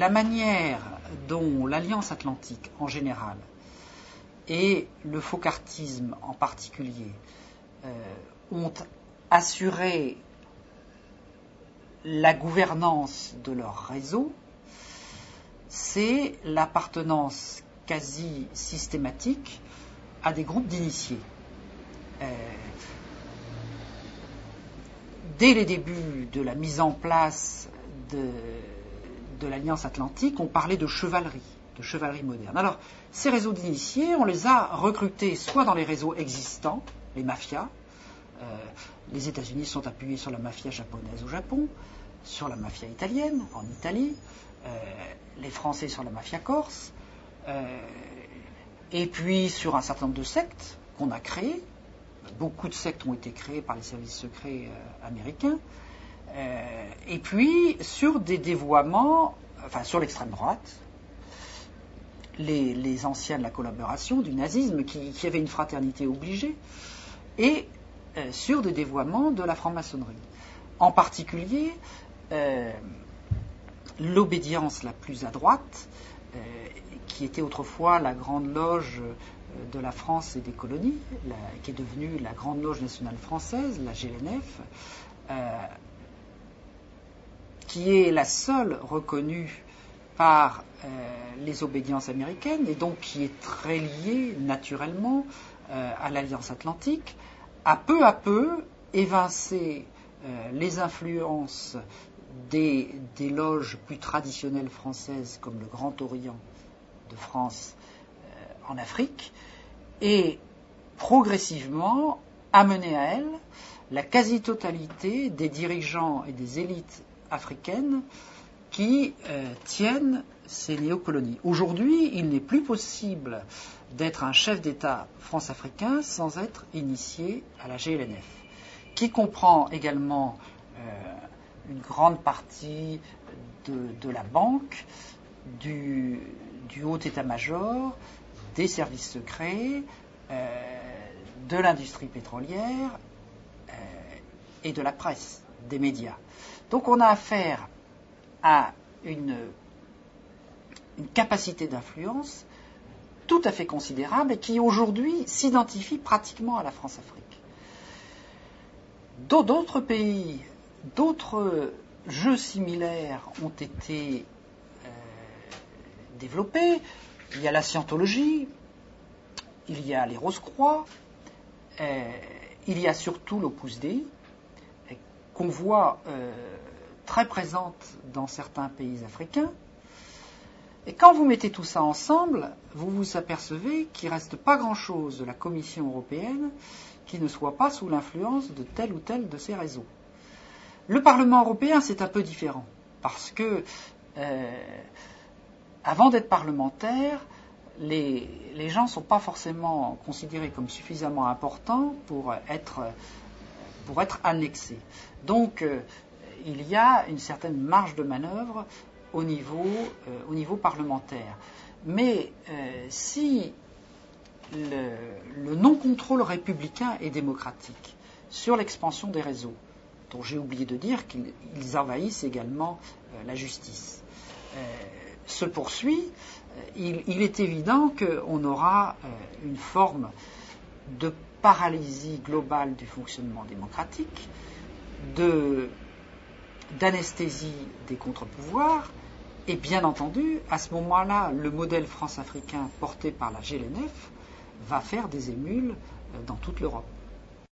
la manière dont l'Alliance Atlantique en général et le folcartisme en particulier ont assuré la gouvernance de leur réseau, c'est l'appartenance quasi systématique à des groupes d'initiés. Dès les débuts de la mise en place de l'Alliance Atlantique, on parlait de chevalerie moderne. Alors, ces réseaux d'initiés, on les a recrutés soit dans les réseaux existants, les mafias. Les États-Unis sont appuyés sur la mafia japonaise au Japon, sur la mafia italienne en Italie, les Français sur la mafia corse, et puis sur un certain nombre de sectes qu'on a créées. Beaucoup de sectes ont été créées par les services secrets américains, et puis sur des dévoiements, sur l'extrême droite, les anciens de la collaboration, du nazisme, qui avaient une fraternité obligée, et sur des dévoiements de la franc-maçonnerie. En particulier, l'obédience la plus à droite, qui était autrefois la Grande Loge de la France et des colonies, qui est devenue la Grande Loge nationale française, la GLNF, qui est la seule reconnue par les obédiences américaines, et donc qui est très liée naturellement à l'Alliance Atlantique, a peu à peu évincé les influences des loges plus traditionnelles françaises comme le Grand Orient de France en Afrique, et progressivement amené à elle la quasi-totalité des dirigeants et des élites africaines qui tiennent ces néocolonies. Aujourd'hui, il n'est plus possible d'être un chef d'État france-africain sans être initié à la GLNF, qui comprend également une grande partie de la banque, du haut état-major, des services secrets, de l'industrie pétrolière et de la presse, des médias. Donc on a affaire à une capacité d'influence tout à fait considérable et qui aujourd'hui s'identifie pratiquement à la France-Afrique. D'autres pays, d'autres jeux similaires ont été développés. Il y a la scientologie, il y a les Rose-Croix, il y a surtout l'Opus Dei, qu'on voit très présente dans certains pays africains. Et quand vous mettez tout ça ensemble, vous vous apercevez qu'il ne reste pas grand-chose de la Commission européenne qui ne soit pas sous l'influence de tel ou tel de ces réseaux. Le Parlement européen, c'est un peu différent, parce que avant d'être parlementaire, les gens ne sont pas forcément considérés comme suffisamment importants pour être annexés. Donc, il y a une certaine marge de manœuvre au niveau parlementaire. Mais si le non-contrôle républicain et démocratique sur l'expansion des réseaux, dont j'ai oublié de dire qu'ils envahissent également la justice, se poursuit, il est évident qu'on aura une forme de paralysie globale du fonctionnement démocratique, d'anesthésie des contre-pouvoirs, et bien entendu, à ce moment-là, le modèle france-africain porté par la GLNF va faire des émules dans toute l'Europe.